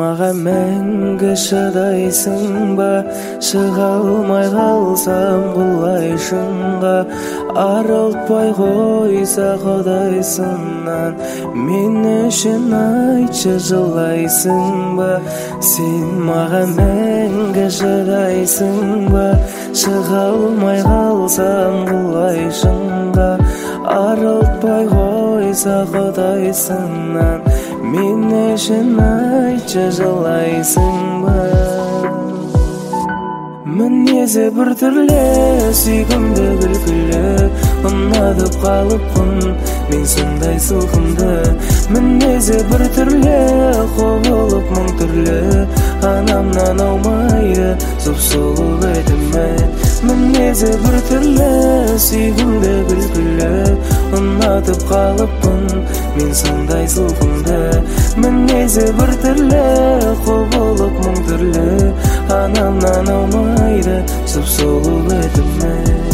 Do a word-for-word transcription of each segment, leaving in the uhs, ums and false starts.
мага мәңгі шыдайсың ба? Шыға алмай қалсам құлайшыңға, арылтпай қойса құдайсынан, мен үшін айтшы жылайсың ба? Сен мага мәңгі шыдайсың ба? Шыға алмай қалсам құлайшыңға, арылтпай қойса құдайсынан, мен үшін айтшы жылайсың ба? Мінезі бір түрлі, сүйкімді күлкілі, ұнатып қалыппын мен сондай сылқымды. Мінезі бір түрлі, құбылып мың түрлі, анамнан аумайды сұп-сұлу бетіме. Мінезі бір түрлі, сүйкімді күлкілі, ұнатып қалыппын мен сондай сылқымды. Мінезі бір түрлі, құбылып мың түрлі, анамнан аумайды сұп-сұлу бетіме.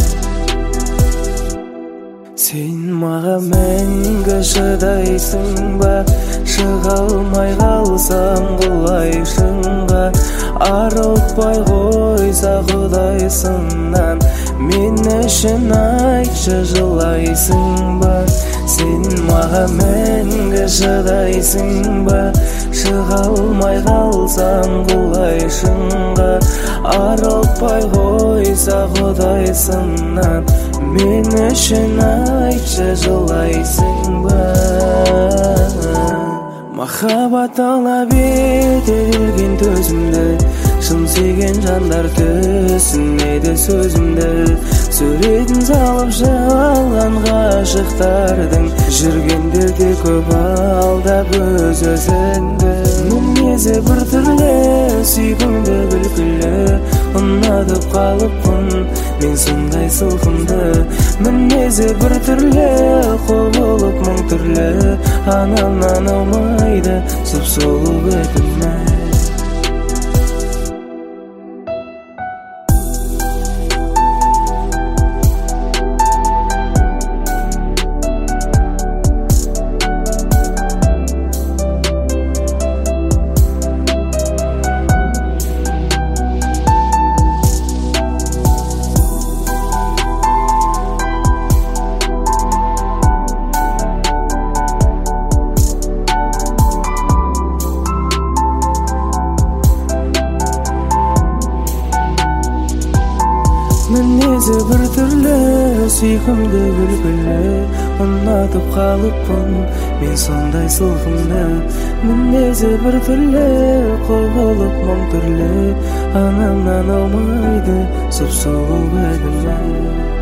Сен мага мәңгі шыдайсың ба? Шыға алмай қалсам құлайшыңға, арылтпай қойса құдайсынан, мен үшін айтшы жылайсың ба? Сен мага мәңгі шыдайсың ба? Шыға алмай қалсам құлайшыңға, арылтпай қойса құдайсынан, мен үшін айтшы жылайсың ба? Махаббат талап етелген төзімді, шын сүйген жандар түсінеді сөзімді. Суретін салып жалған ғашықтардың, жүргендер де көп алдап өз өзіңді. Мінезі бір түрлі, сүйкімді күлкілі, ұнатып қалыппын мен сондай сылқымды. Мінезі бір түрлі, құбылып мың түрлі, анамнан аумайды сұп-сұлу бетіме. Мінезі бір түрлі, сүйкімді күлкілі, ұнатып қалыппын мен сондай сылқымды. Мінезі бір түрлі, құбылып мың түрлі, анамнан аумайды сұп-сұлу бетіме.